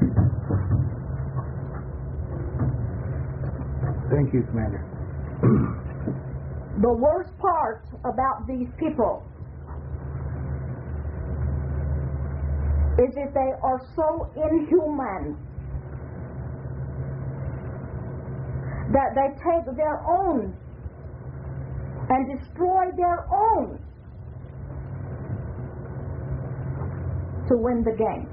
Thank you, Commander. The worst part about these people is that they are so inhuman that they take their own and destroy their own to win the game.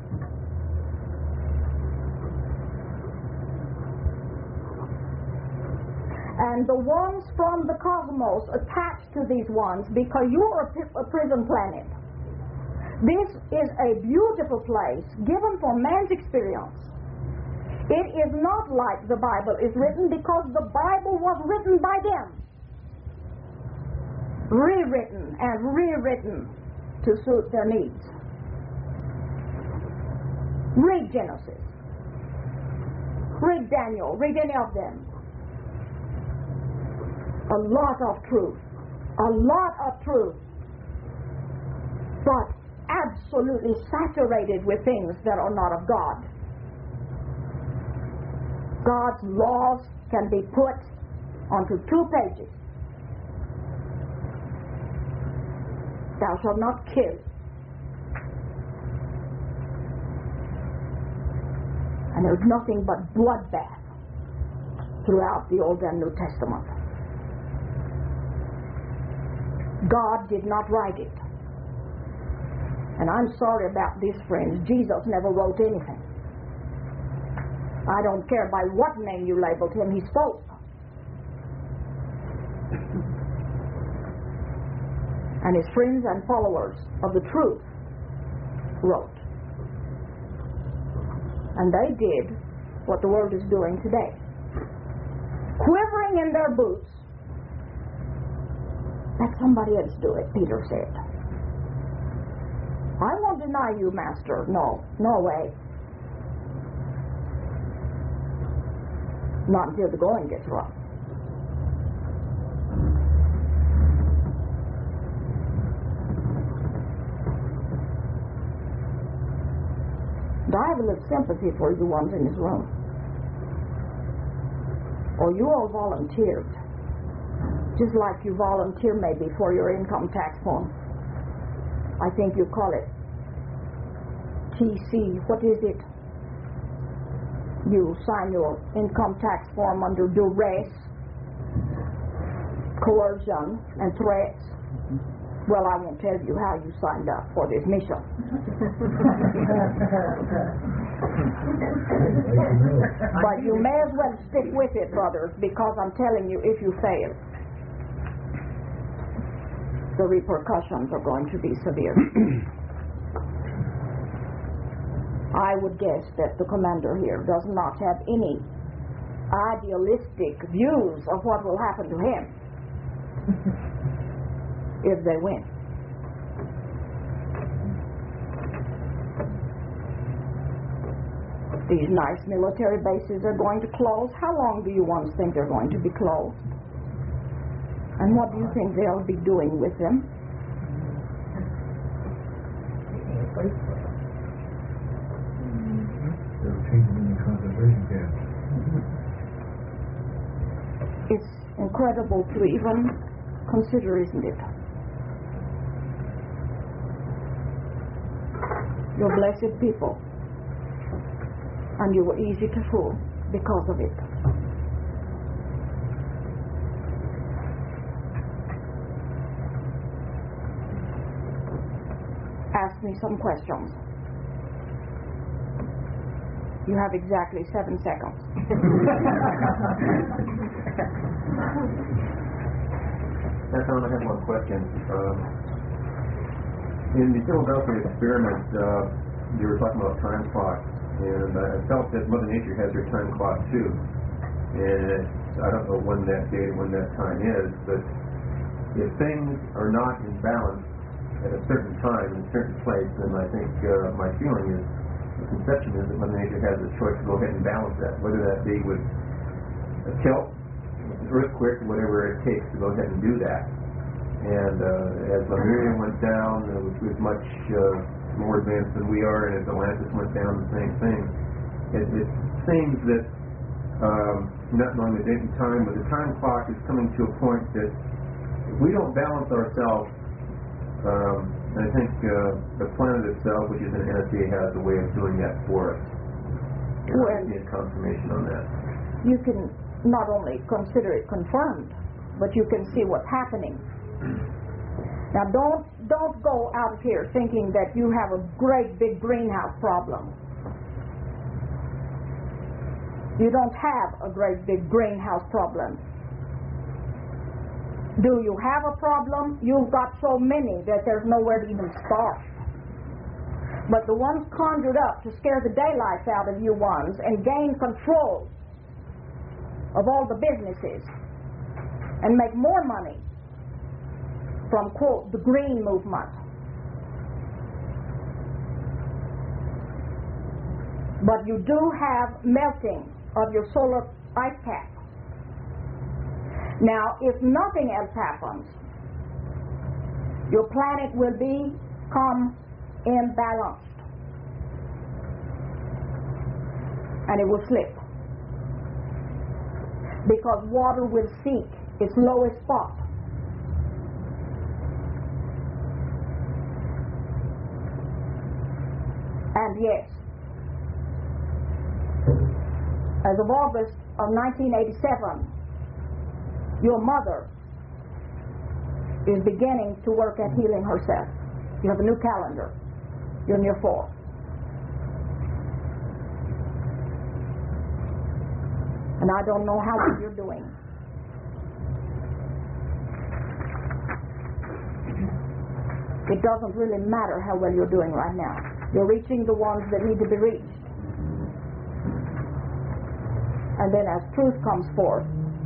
And the ones from the cosmos attached to these ones, because you're a prison planet. This is a beautiful place given for man's experience. It is not like the Bible is written, because the Bible was written by them. Rewritten and rewritten to suit their needs. Read Genesis. Read Daniel. Read any of them. A lot of truth. A lot of truth. But absolutely saturated with things that are not of God. God's laws can be put onto 2 pages. Thou shalt not kill. And there's nothing but bloodbath throughout the Old and New Testament. God did not write it. And I'm sorry about this, friends. Jesus never wrote anything. I don't care by what name you labeled him, he spoke. And his friends and followers of the truth wrote. And they did what the world is doing today. Quivering in their boots. Let somebody else do it, Peter said. I won't deny you, Master. No, no way. Not until the going gets rough. And I have a little sympathy for you ones in this room. Or you all volunteered. Just like you volunteer maybe for your income tax form. I think you call it TC. What is it? You sign your income tax form under duress, coercion, and threats. Well, I won't tell you how you signed up for this mission. But you may as well stick with it, brothers, because I'm telling you, if you fail, the repercussions are going to be severe. I would guess that the commander here does not have any idealistic views of what will happen to him if they win. These nice military bases are going to close. How long do you ones think they're going to be closed? And what do you think they'll be doing with them? They'll change them into concentration camps. It's incredible to even consider, isn't it? You're blessed people. And you were easy to fool because of it. Ask me some questions. You have exactly 7 seconds. That's all. I have one question. In the Philadelphia experiment, you were talking about time clocks, and I felt that Mother Nature has her time clock too. And I don't know when that day, when that time is, but if things are not in balance at a certain time, in a certain place, then I think my feeling is, the conception is that Mother Nature has a choice to go ahead and balance that, whether that be with a tilt, an earthquake, whatever it takes to go ahead and do that. And as Lemuria went down, which was much more advanced than we are, and as Atlantis went down, the same thing. it seems that, not knowing the date and time, but the time clock is coming to a point that if we don't balance ourselves, and I think the planet itself, which is an NSA, has a way of doing that for us. And I need confirmation on that. You can not only consider it confirmed, but you can see what's happening. Now, don't go out of here thinking that you have a great big greenhouse problem. You don't have a great big greenhouse problem. Do you have a problem? You've got so many that there's nowhere to even start. But the ones conjured up to scare the daylights out of you ones and gain control of all the businesses and make more money from, quote, the green movement. But you do have melting of your solar ice cap. Now, if nothing else happens, your planet will become imbalanced. And it will slip. Because water will seek its lowest spot. And yes, as of August of 1987, your mother is beginning to work at healing herself. You have a new calendar. You're in year 4. And I don't know how well you're doing. It doesn't really matter how well you're doing right now. You're reaching the ones that need to be reached. And then as truth comes forth,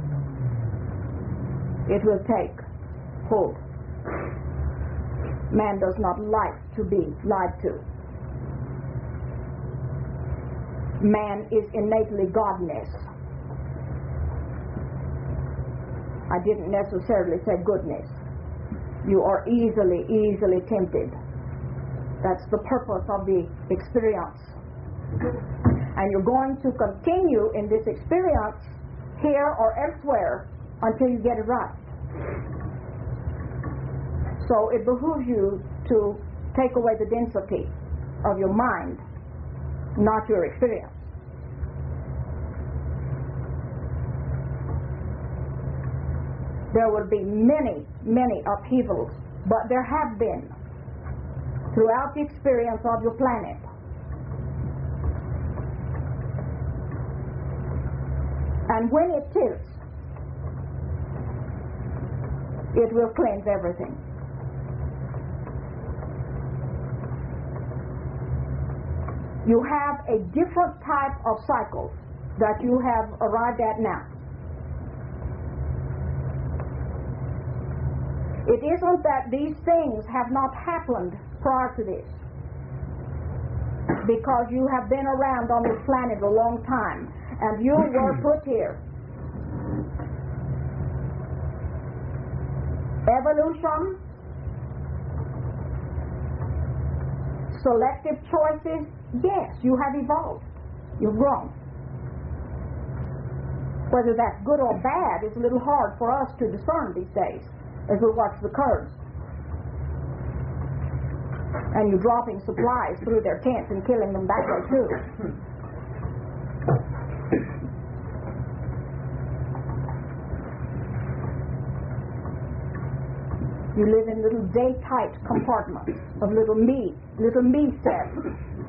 it will take hold. Man does not like to be lied to. Man is innately godness. I didn't necessarily say goodness. You are easily tempted. That's the purpose of the experience. And you're going to continue in this experience here or elsewhere until you get it right. So it behooves you to take away the density of your mind, not your experience. There will be many upheavals, but there have been throughout the experience of your planet. And when it tilts, it will cleanse everything. You have a different type of cycle that you have arrived at now. It isn't that these things have not happened prior to this, because you have been around on this planet a long time, and you were put here. Evolution, selective choices, yes, you have evolved. You've grown. Whether that's good or bad is a little hard for us to discern these days as we watch the Kurds. And you dropping supplies through their tents and killing them that way too. You live in little day-tight compartments of little me cells.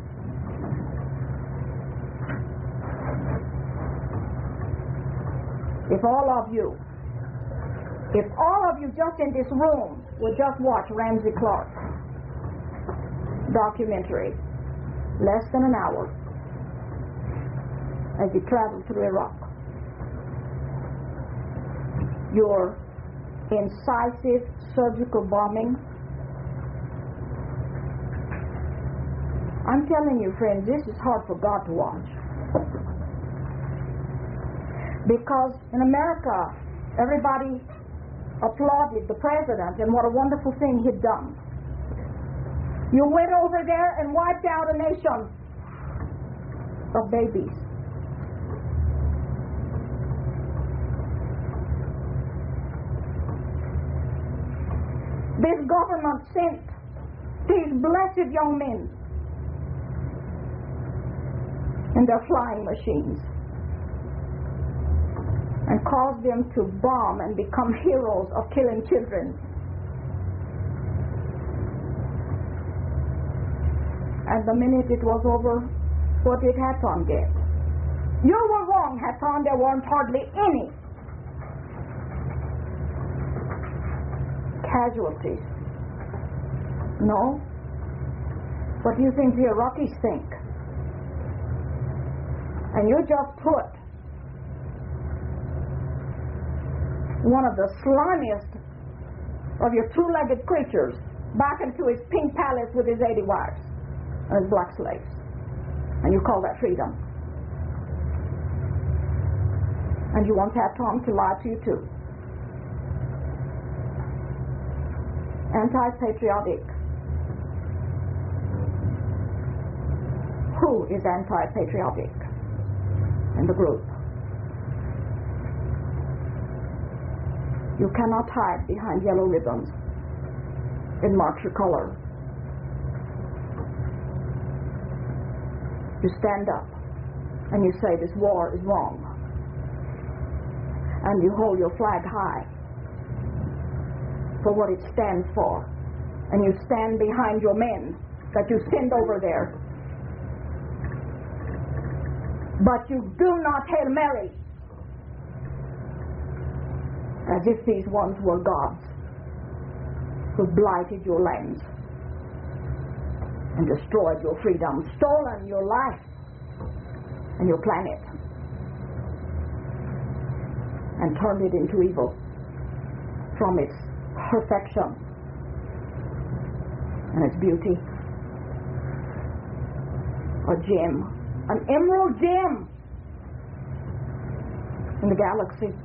If all of you just in this room would just watch Ramsey Clark documentary, less than an hour, as he traveled through Iraq, your incisive surgical bombing. I'm telling you, friends, this is hard for God to watch. Because in America, everybody applauded the president and what a wonderful thing he'd done. You went over there and wiped out a nation. of babies. This government sent these blessed young men in their flying machines and caused them to bomb and become heroes of killing children. And the minute it was over, what did Hatton get? You were wrong, Hatton. There weren't hardly any casualties. No? What do you think the Iraqis think? And you just put one of the slimiest of your two-legged creatures back into his pink palace with his 80 wives and his black slaves. And you call that freedom. And you want Hatton to lie to you too. Anti-patriotic. Who is anti-patriotic in the group? You cannot hide behind yellow ribbons. It marks your color. You stand up and you say this war is wrong. And you hold your flag high for what it stands for. And you stand behind your men that you send over there. But you do not Hail Mary as if these ones were gods who blighted your lands and destroyed your freedom, stolen your life and your planet, and turned it into evil from its perfection and its beauty. A gem, an emerald gem in the galaxy,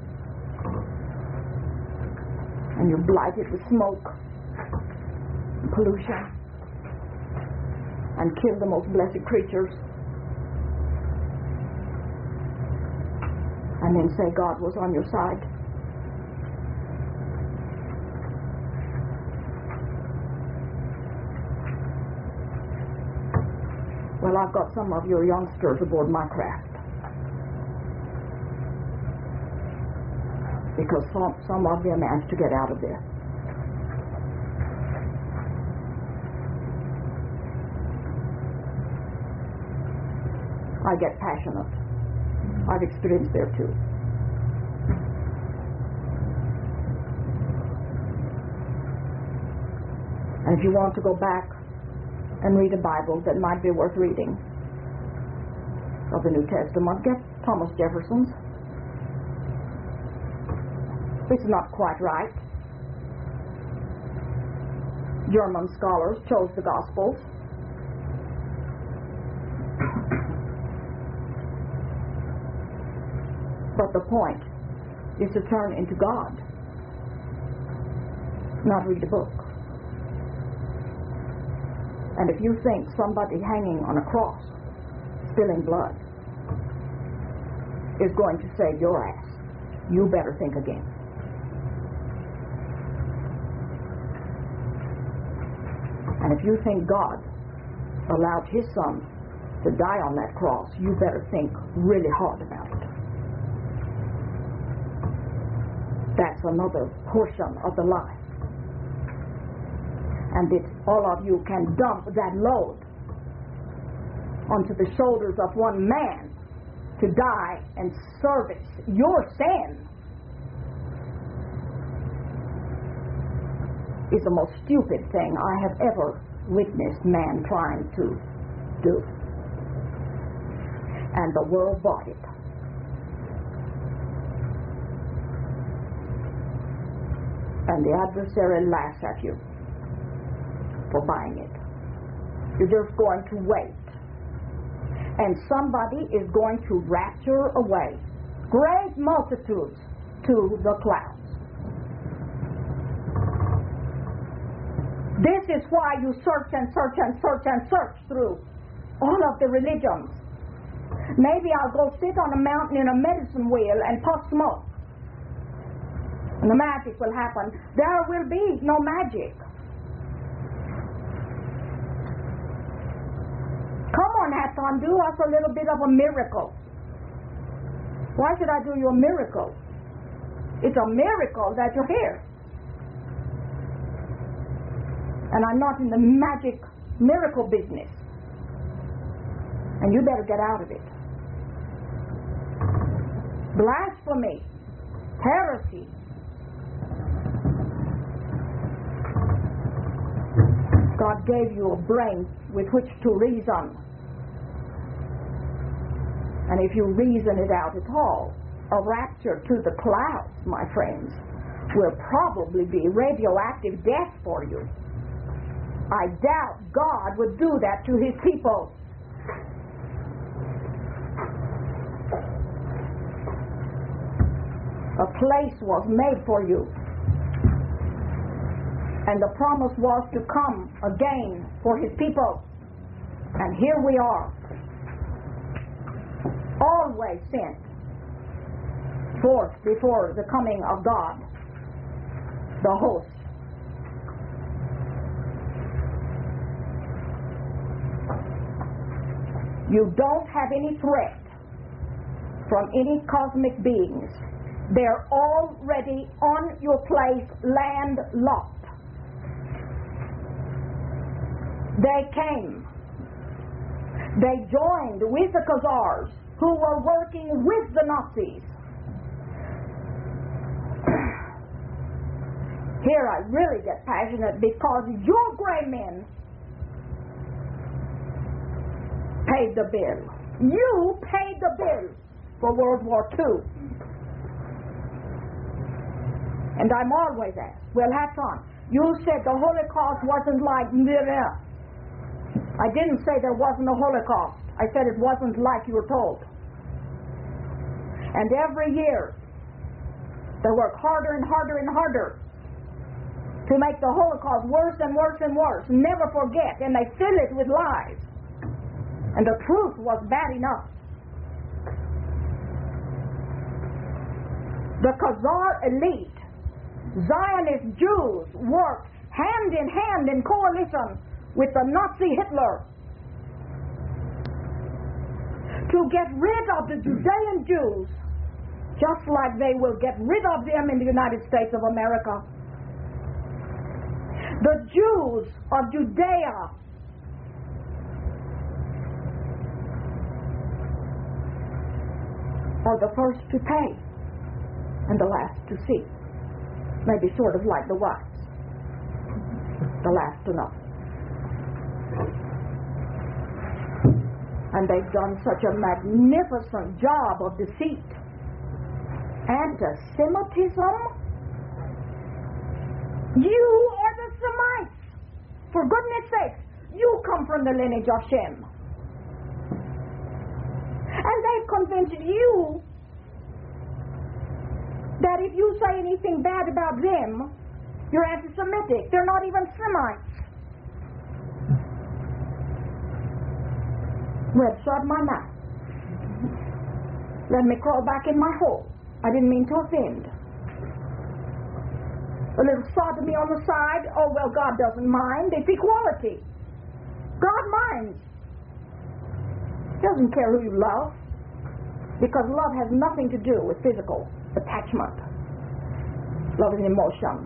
and you blight it with smoke and pollution and kill the most blessed creatures, and then say God was on your side. Well, I've got some of your youngsters aboard my craft, because some of them managed to get out of there. I get passionate. I've experienced there too. And if you want to go back and read a Bible that might be worth reading of the New Testament, get Thomas Jefferson's. It's not quite right. German scholars chose the Gospels. But the point is to turn into God, not read a book. And if you think somebody hanging on a cross, spilling blood, is going to save your ass, you better think again. And if you think God allowed His Son to die on that cross, you better think really hard about it. That's another portion of the lie. And if all of you can dump that load onto the shoulders of one man to die and service your sin, is the most stupid thing I have ever witnessed man trying to do. And the world bought it. And the adversary laughs at you for buying it. You're just going to wait. And somebody is going to rapture away great multitudes to the clouds. This is why you search and search and search and search through all of the religions. Maybe I'll go sit on a mountain in a medicine wheel and puff smoke. And the magic will happen. There will be no magic. Come on, Hatton, do us a little bit of a miracle. Why should I do you a miracle? It's a miracle that you're here. And I'm not in the magic miracle business. And you better get out of it. Blasphemy, heresy. God gave you a brain with which to reason. And if you reason it out at all, a rapture to the clouds, my friends, will probably be radioactive death for you. I doubt God would do that to his people. A place was made for you. And the promise was to come again for his people. And here we are. Always sent forth before the coming of God, the host. You don't have any threat from any cosmic beings. They're already on your place, landlocked. They came. They joined with the Khazars who were working with the Nazis. Here I really get passionate because your gray men paid the bill. You paid the bill for World War II. And I'm always asked, well, Hatton, you said the Holocaust wasn't like this. I didn't say there wasn't a Holocaust. I said it wasn't like you were told. And every year, they work harder and harder and harder to make the Holocaust worse and worse and worse. Never forget, and they fill it with lies. And the truth was bad enough. The Khazar elite, Zionist Jews, worked hand in hand in coalition with the Nazi Hitler to get rid of the Judean Jews, just like they will get rid of them in the United States of America. The Jews of Judea are the first to pay and the last to see. Maybe sort of like the wives, the last to know. And they've done such a magnificent job of deceit. Anti-Semitism? You are the Semites. For goodness sakes, you come from the lineage of Shem. And they've convinced you that if you say anything bad about them, you're anti-Semitic. They're not even Semites. Well, shut my mouth. Let me crawl back in my hole. I didn't mean to offend. A little sodomy on the side, oh well, God doesn't mind. It's equality. God minds. He doesn't care who you love, because love has nothing to do with physical attachment. Love is emotion.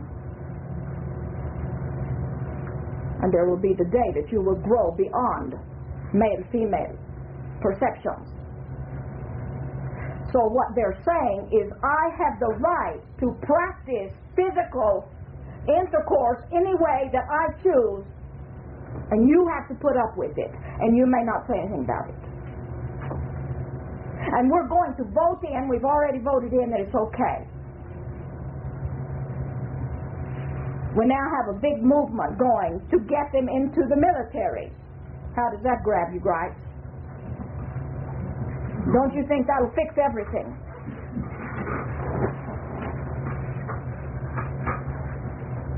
And there will be the day that you will grow beyond male-female perceptions. So what they're saying is, I have the right to practice physical intercourse any way that I choose, and you have to put up with it, and you may not say anything about it. And we're going to vote in, we've already voted in that it's okay. We now have a big movement going to get them into the military. How does that grab you, Grice? Don't you think that'll fix everything?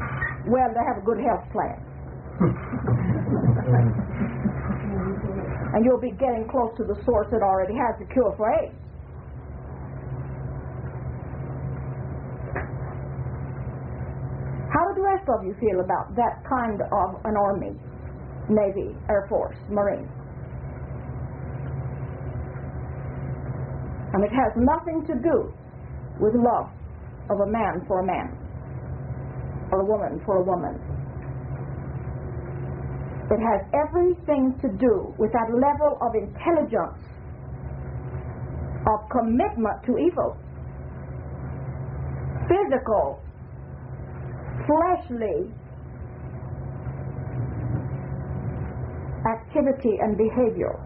Well, they have a good health plan. And you'll be getting close to the source that already has the cure for AIDS. How do the rest of you feel about that kind of an army, Navy, Air Force, Marine? And it has nothing to do with love of a man for a man, or a woman for a woman. It has everything to do with that level of intelligence, of commitment to evil, physical, fleshly activity and behavior,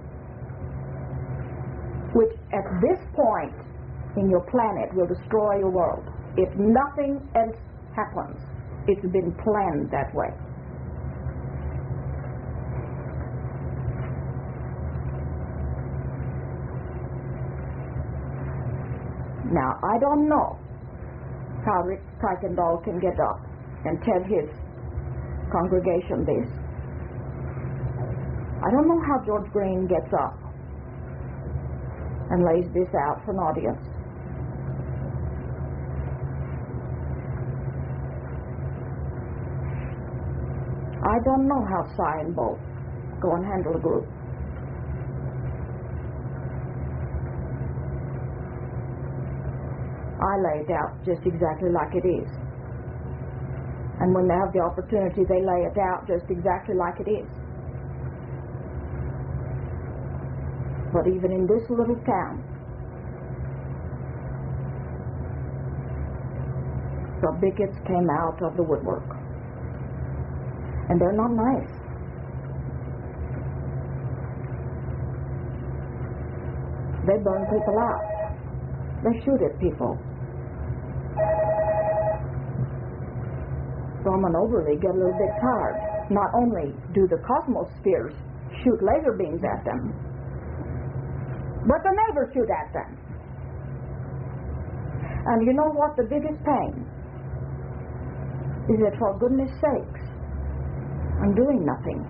which at this point in your planet will destroy your world. If nothing else happens, it's been planned that way. Now, I don't know how Rick Kuykendall can get up and tell his congregation this. I don't know how George Green gets up and lays this out for an audience. I don't know how Cy and Bo go and handle a group. I lay it out just exactly like it is. And when they have the opportunity, they lay it out just exactly like it is. But even in this little town, the bigots came out of the woodwork. And they're not nice. They burn people out. They shoot at people. From and over, they get a little bit tired. Not only do the cosmospheres shoot laser beams at them, but the neighbors shoot at them. And you know what the biggest pain is? That for goodness sakes, I'm doing nothing.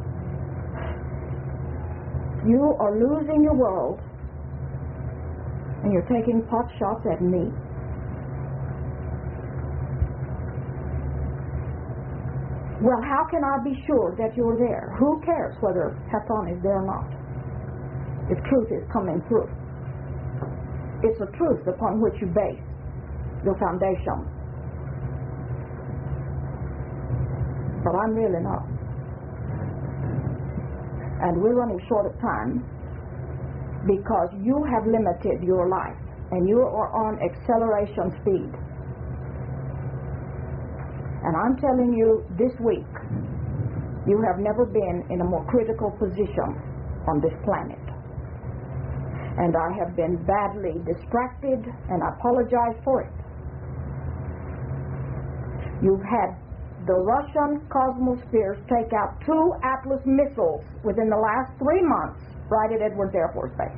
You are losing your world, and you're taking pot shots at me. Well, how can I be sure that you're there? Who cares whether Hathon is there or not? If truth is coming through. It's a truth upon which you base your foundation. But I'm really not. And we're running short of time because you have limited your life and you are on acceleration speed. And I'm telling you this week, you have never been in a more critical position on this planet. And I have been badly distracted, and I apologize for it. You've had the Russian Cosmospheres take out 2 Atlas missiles within the last 3 months right at Edwards Air Force Base.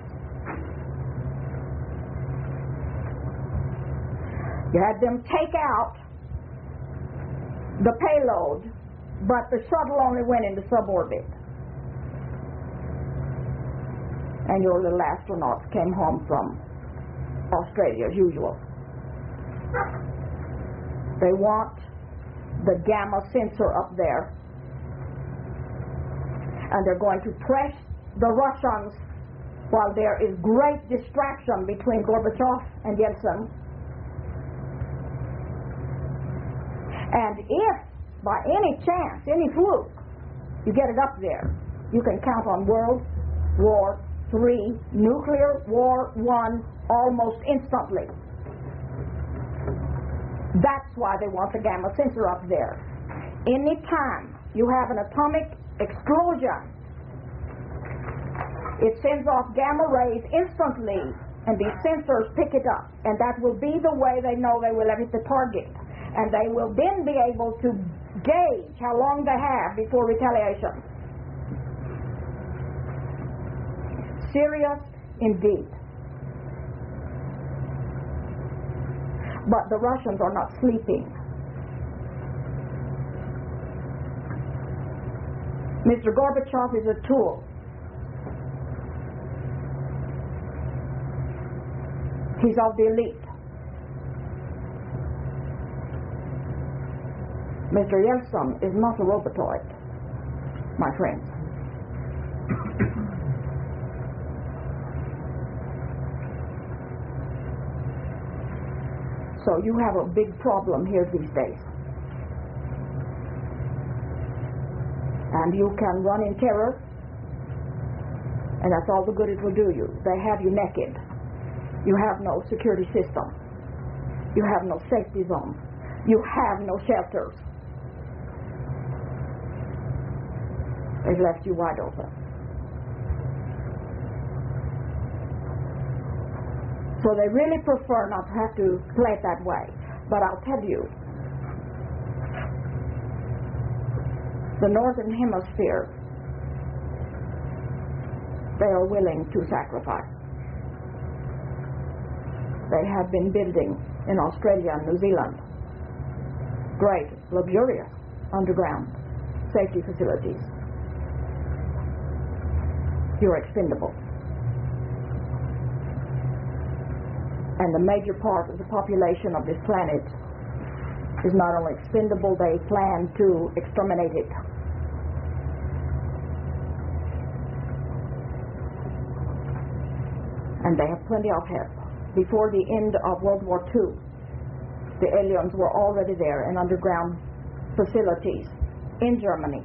You had them take out the payload, but the shuttle only went into suborbit. And your little astronauts came home from Australia as usual. They want the gamma sensor up there, and they're going to press the Russians while there is great distraction between Gorbachev and Yeltsin. And if by any chance, any fluke, you get it up there, you can count on World War III, Nuclear War I, almost instantly. That's why they want the gamma sensor up there. Anytime you have an atomic explosion, it sends off gamma rays instantly, and these sensors pick it up. And that will be the way they know they will hit the target. And they will then be able to gauge how long they have before retaliation. Serious indeed. But the Russians are not sleeping. Mr. Gorbachev is a tool He's of the elite. Mr. Yeltsin is not a robotoid, my friends. So you have a big problem here these days. And you can run in terror, and that's all the good it will do you. They have you naked. You have no security system. You have no safety zone. You have no shelters. They've left you wide open. So they really prefer not to have to play it that way. But I'll tell you, the Northern Hemisphere, they are willing to sacrifice. They have been building in Australia and New Zealand great, luxurious, underground safety facilities. You're expendable. And the major part of the population of this planet is not only expendable, they plan to exterminate it. And they have plenty of help. Before the end of World War II, the aliens were already there in underground facilities in Germany.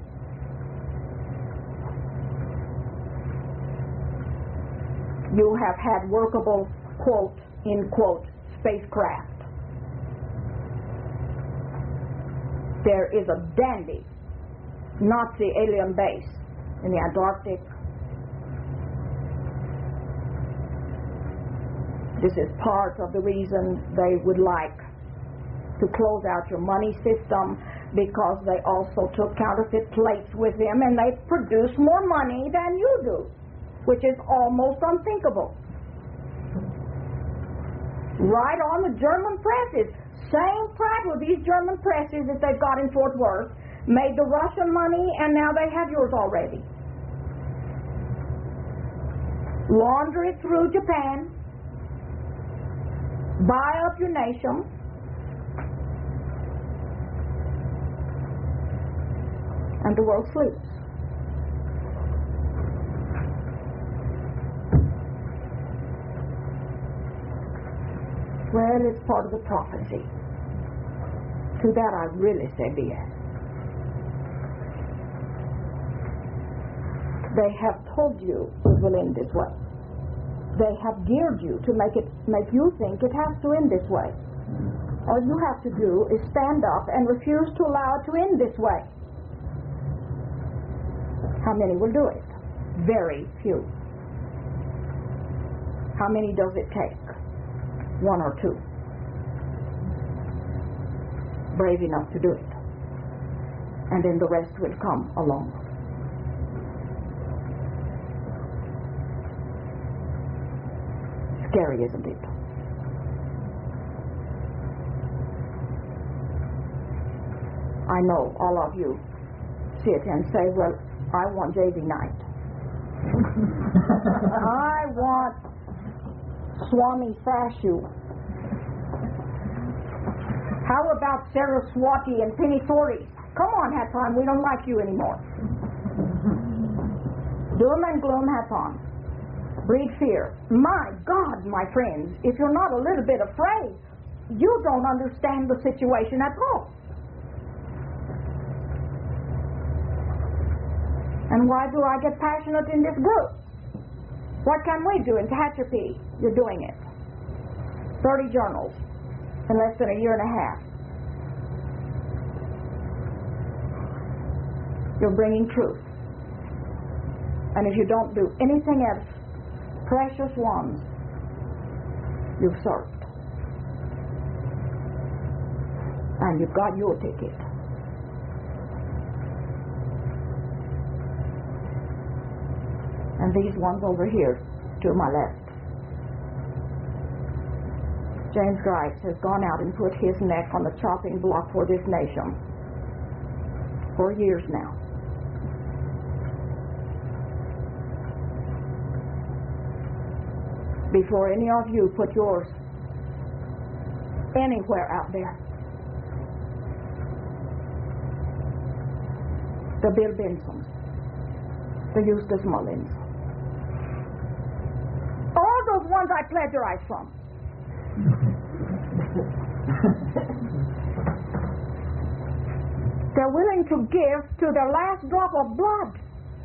You have had workable, quote, in quote, spacecraft. There is a dandy Nazi alien base in the Antarctic. This is part of the reason they would like to close out your money system, because they also took counterfeit plates with them and they produce more money than you do, which is almost unthinkable. Right on the German presses, same crap with these German presses that they've got in Fort Worth, made the Russian money and now they have yours already. Launder it through Japan, buy up your nation, and the world sleeps. Well, it's part of the prophecy. To that I really say yes. They have told you it will end this way. They have geared you to make you think it has to end this way. All you have to do is stand up and refuse to allow it to end this way. How many will do it? Very few. How many does it take? One or two. Brave enough to do it. And then the rest will come along. Scary, isn't it? I know all of you sit and say, well, I want J.V. Knight. I want Swami Sashu. How about Saraswati and Penny Thordy? Come on, hats on, we don't like you anymore. Doom and gloom, hats on. Breed fear. My God, my friends, if you're not a little bit afraid, you don't understand the situation at all. And why do I get passionate in this group? What can we do in Tehachapi? You're doing it. 30 journals in less than a year and a half. You're bringing truth. And if you don't do anything else, precious ones, you've served. And you've got your ticket. And these ones over here to my left. James Grice has gone out and put his neck on the chopping block for this nation for years now. Before any of you put yours anywhere out there. The Bill Bensons, the Eustace Mullins, all those ones I plagiarized from. They're willing to give to their last drop of blood.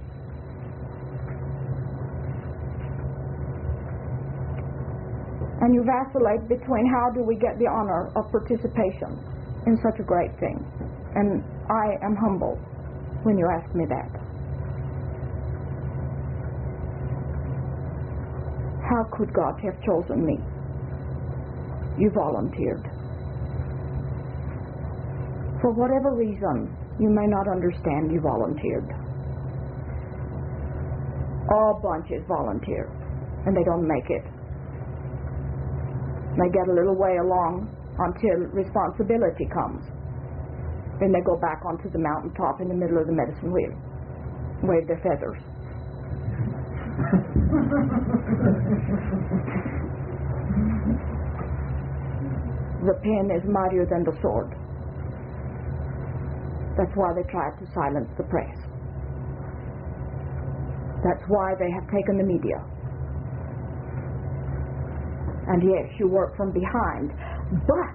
And you vacillate between how do we get the honor of participation in such a great thing. And I am humbled when you ask me that. How could God have chosen me? You volunteered. For whatever reason you may not understand, you volunteered. All bunches volunteer, and they don't make it. They get a little way along until responsibility comes. Then they go back onto the mountaintop in the middle of the medicine wheel, wave their feathers. The pen is mightier than the sword. That's why they tried to silence the press. That's why they have taken the media. And yes, you work from behind, but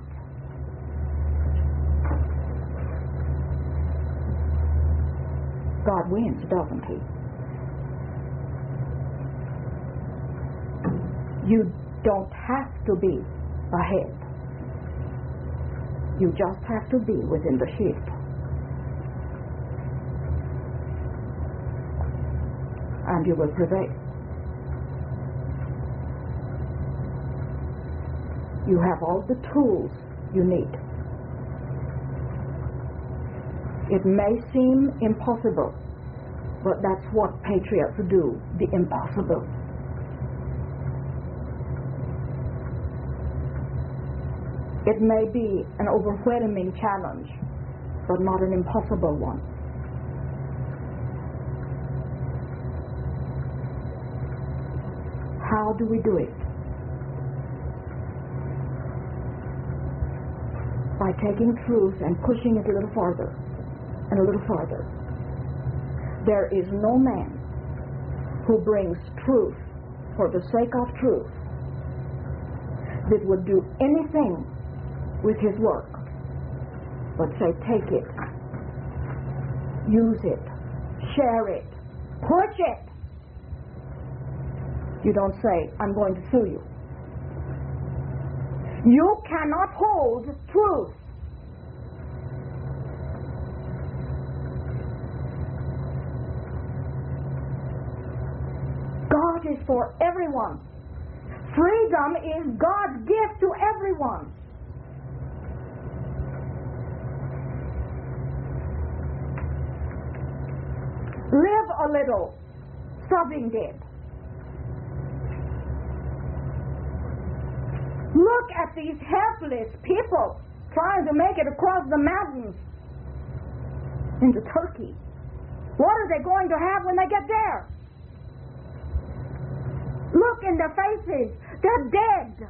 God wins, doesn't He? You don't have to be ahead. You just have to be within the shield. And you will prevail. You have all the tools you need. It may seem impossible, but that's what patriots do, the impossible. It may be an overwhelming challenge, but not an impossible one. How do we do it? By taking truth and pushing it a little farther and a little farther. There is no man who brings truth for the sake of truth that would do anything with his work but say, take it, use it, share it, push it. You don't say, I'm going to sue you. You cannot hold truth. God is for everyone. Freedom is God's gift to everyone. Live a little, stop being dead. Look at these helpless people trying to make it across the mountains into Turkey. What are they going to have when they get there? Look in their faces. They're dead.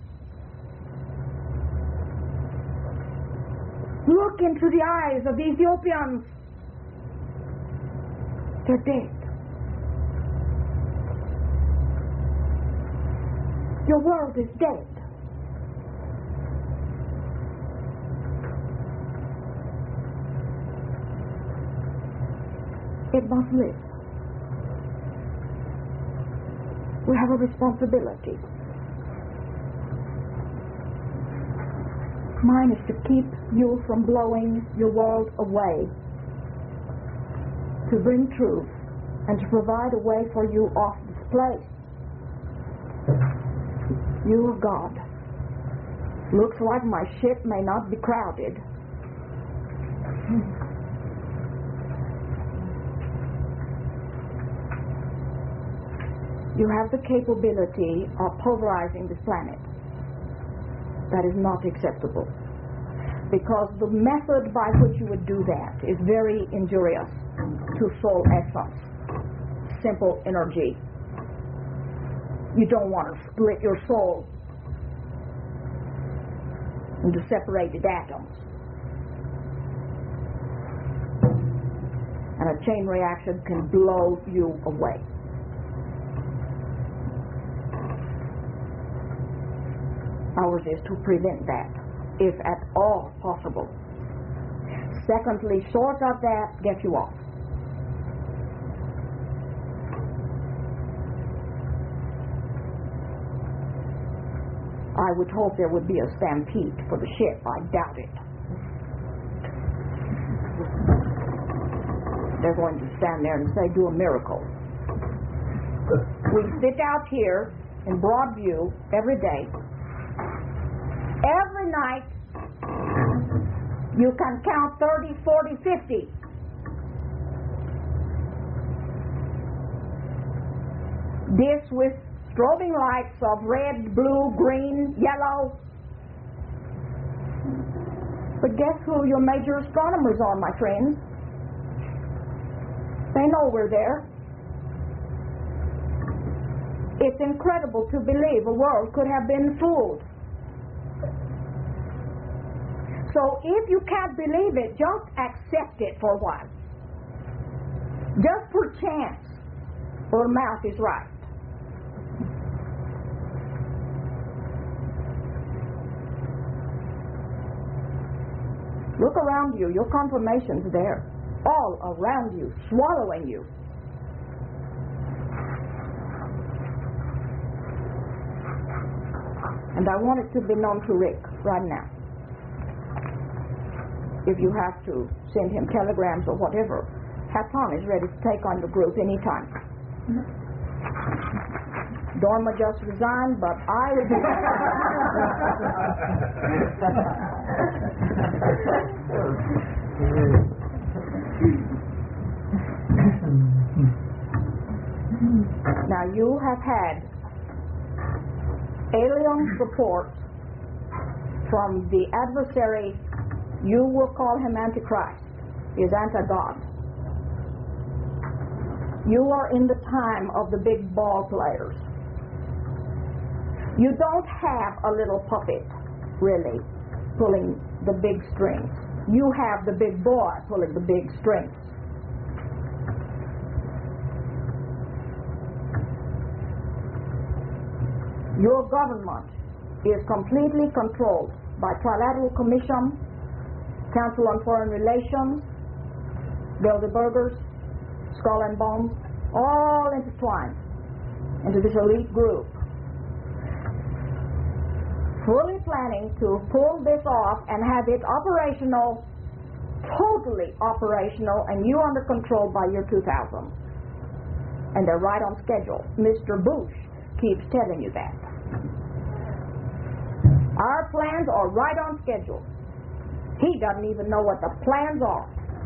Look into the eyes of the Ethiopians. They're dead. Your world is dead. It must live. We have a responsibility. Mine is to keep you from blowing your world away, to bring truth and to provide a way for you off this place. You of God. Looks like my ship may not be crowded. You have the capability of pulverizing this planet. That is not acceptable. Because the method by which you would do that is very injurious to soul essence, simple energy. You don't want to split your soul. into separated atoms. And a chain reaction can blow you away. Ours is to prevent that, if at all possible. Secondly, short of that, get you off. I would hope there would be a stampede for the ship. I doubt it. They're going to stand there and say, do a miracle. We sit out here in broad view every day. Every night, you can count 30, 40, 50. This with strobing lights of red, blue, green, yellow. But guess who your major astronomers are, my friends? They know we're there. It's incredible to believe a world could have been fooled. So if you can't believe it, just accept it for a while. Just for chance, your mouth is right. Look around you, your confirmation's there. All around you, swallowing you. And I want it to be known to Rick right now. If you have to send him telegrams or whatever, Hatan is ready to take on the group anytime. Dorma just resigned, but I will be Now you have had alien support from the adversary. You will call him Antichrist. He is anti-God. You are in the time of the big ball players. You don't have a little puppet, really, pulling the big strings. You have the big boy pulling the big strings. Your government is completely controlled by Trilateral Commission, Council on Foreign Relations, Bilderbergers, Skull and Bones, all intertwined into this elite group, fully planning to pull this off and have it operational, totally operational, and you under control by year 2000. And they're right on schedule. Mr. Bush keeps telling you that. Our plans are right on schedule. He doesn't even know what the plans are.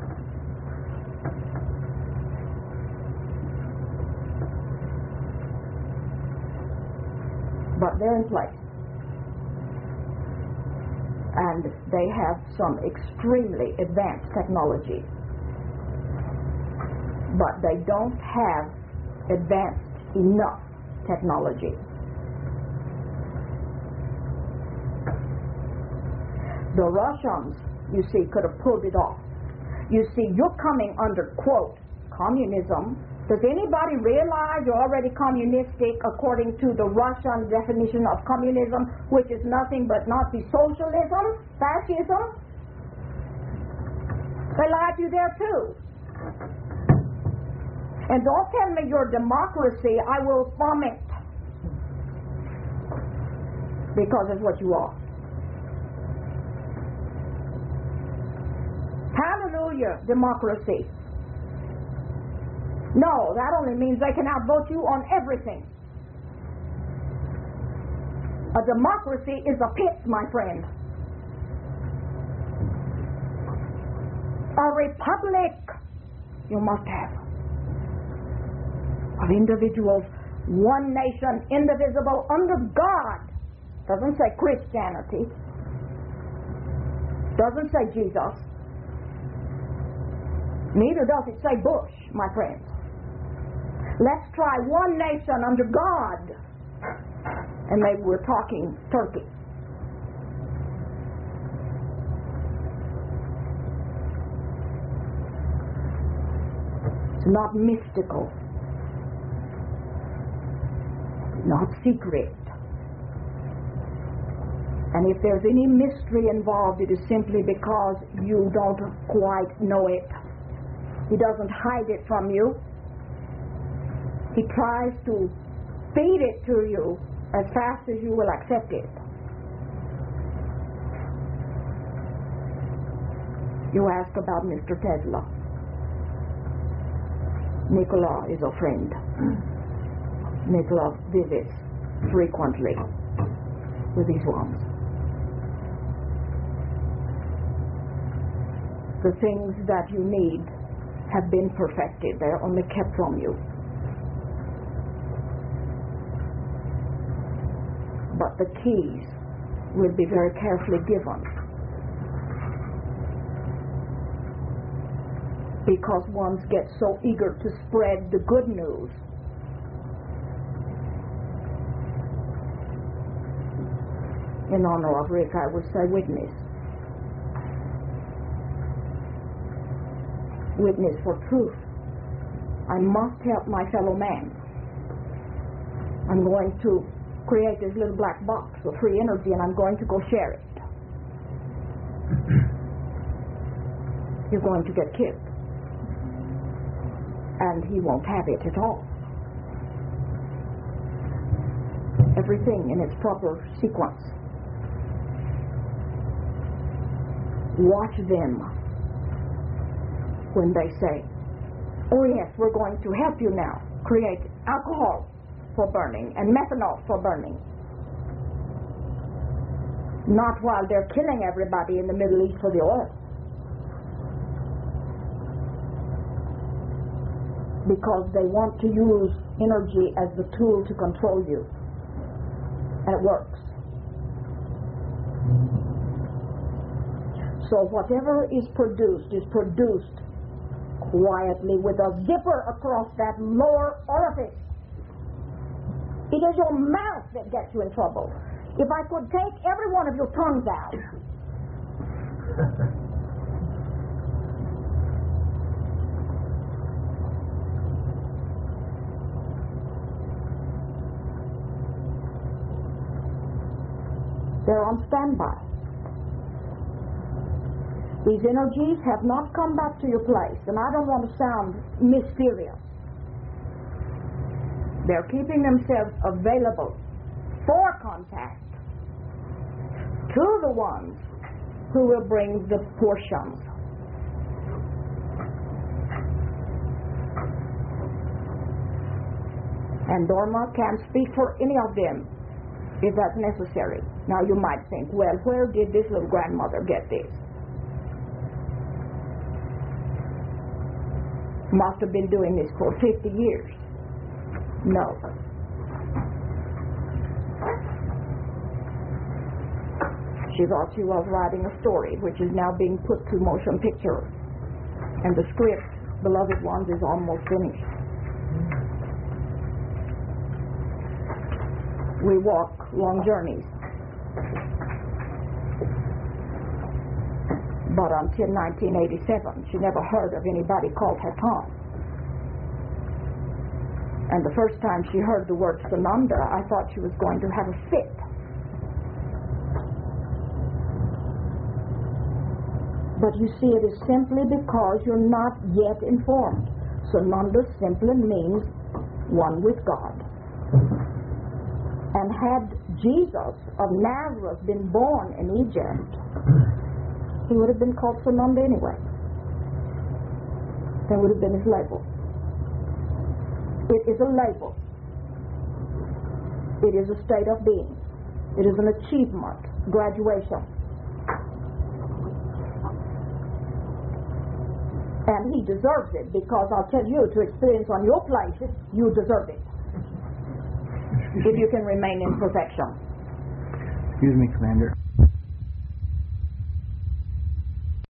But they're in place. And they have some extremely advanced technology. But they don't have advanced enough technology. The Russians, you see, could have pulled it off. You see, you're coming under, quote, communism. Does anybody realize you're already communistic according to the Russian definition of communism, which is nothing but Nazi socialism, fascism? They lied to you there too. And don't tell me you're democracy, I will vomit. Because it's what you are. Hallelujah, democracy. No, that only means they can outvote you on everything. A democracy is a pit, my friend. A republic you must have. Of individuals, one nation, indivisible, under God. Doesn't say Christianity. Doesn't say Jesus. Neither does it say Bush, my friends. Let's try one nation under God. And maybe we're talking Turkey. It's not mystical, not secret. And if there's any mystery involved, it is simply because you don't quite know it. He doesn't hide it from you. He tries to feed it to you as fast as you will accept it. You ask about Mr. Tesla. Nikola is a friend. Nikola visits frequently with these ones. The things that you need have been perfected. They're only kept from you. But the keys will be very carefully given, because ones get so eager to spread the good news. In honor of Rick, I would say witness. Witness for truth. I must help my fellow man. I'm going to create this little black box of free energy, and I'm going to go share it. You're going to get killed. And he won't have it at all. Everything in its proper sequence. Watch them when they say, oh yes, we're going to help you now create alcohol for burning and methanol for burning. Not while they're killing everybody in the Middle East for the oil. Because they want to use energy as the tool to control you. And it works. So whatever is produced quietly with a zipper across that lower orifice. It is your mouth that gets you in trouble. If I could take every one of your tongues out, they're on standby. These energies have not come back to your place, and I don't want to sound mysterious. They're keeping themselves available for contact to the ones who will bring the portions. And Dorma can't speak for any of them if that's necessary. Now you might think, well, where did this little grandmother get this? Must have been doing this for 50 years. No. She thought she was writing a story, which is now being put to motion picture. And the script, Beloved Ones, is almost finished. We walk long journeys. But until 1987, she never heard of anybody called her Tom. And the first time she heard the word Sananda, I thought she was going to have a fit. But you see, it is simply because you're not yet informed. Sananda simply means one with God. And had Jesus of Nazareth been born in Egypt, he would have been called Sananda anyway. That would have been his label. It is a label. It is a state of being. It is an achievement, graduation. And he deserves it, because I'll tell you, to experience on your place, you deserve it. If you can remain in perfection. Excuse me, Commander.